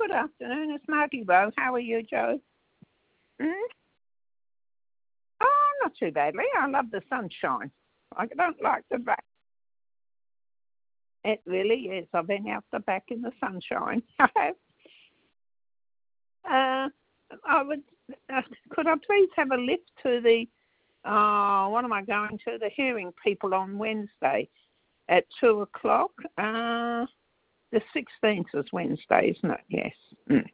good afternoon. It's Margie Rowe. How are you, Joe? Mm? Oh, not too badly. I love the sunshine. I don't like the back. It really is. I've been out the back in the sunshine. I have. I would. Could I please have a lift to the? What am I going to? The hearing people on Wednesday at 2:00. The 16th is Wednesday, isn't it? Yes. Mm.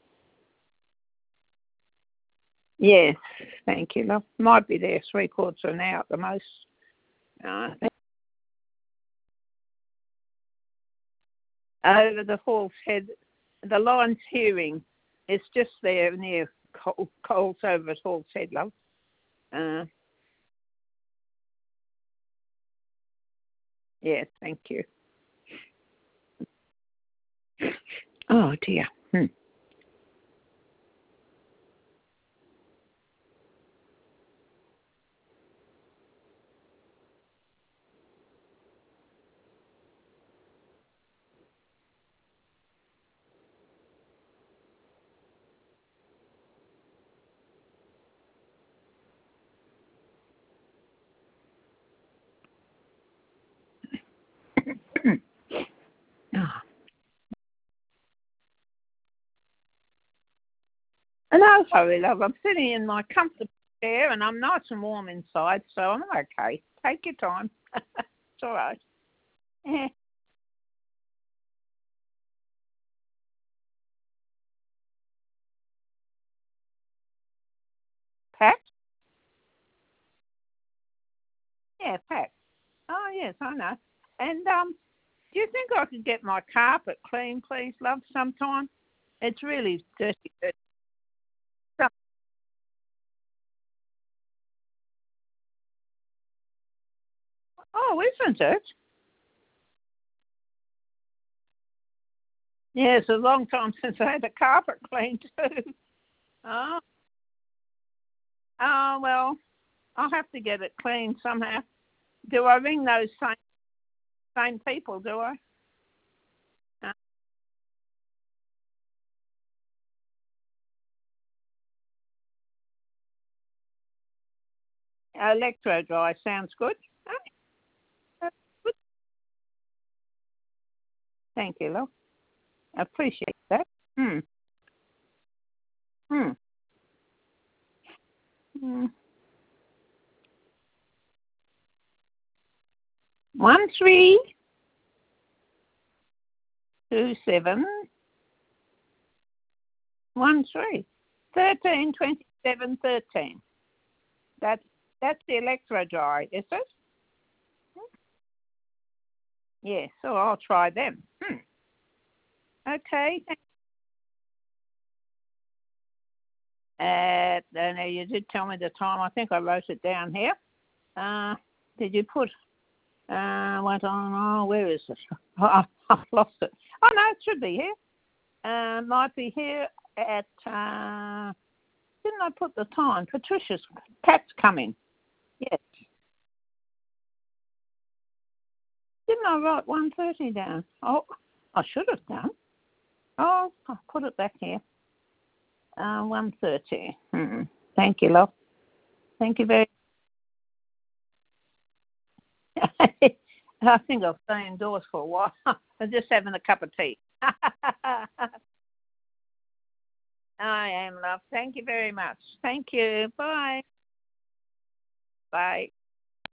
Yes. Thank you, love. Might be there 3/4 of an hour at the most. Over the Hall's Head, the Lion's Hearing. It's just there near Coles over at Hall's Head, love. Yes, thank you. Oh dear. Oh. No hurry, love. I'm sitting in my comfortable chair and I'm nice and warm inside, so I'm okay. Take your time. It's all right. Yeah. Pat? Yeah, Pat. Oh, yes, I know. And do you think I could get my carpet clean, please, love, sometime? It's really dirty. Oh, isn't it? Yeah, it's a long time since I had a carpet cleaned too. Oh, well, I'll have to get it cleaned somehow. Do I ring those same people, do I? Uh, Electro dry sounds good. Uh, good. Thank you, love. I appreciate that. Hmm. Hmm. Hmm. 132713. 132713. That's the electro dry, is it? Yes, so I'll try them. Okay. No, you did tell me the time. I think I wrote it down here. Did you put? Went on. Oh, where is it? Oh, I've lost it. Oh no, it should be here. Might be here at. Didn't I put the time? Patricia's Pat's coming. Yes. Didn't I write 1:30 down? Oh, I should have done. Oh, I'll put it back here. 1:30. Thank you, love. Thank you very. I think I'll stay indoors for a while. I'm just having a cup of tea. I am, love. Thank you very much. Thank you. Bye. Bye.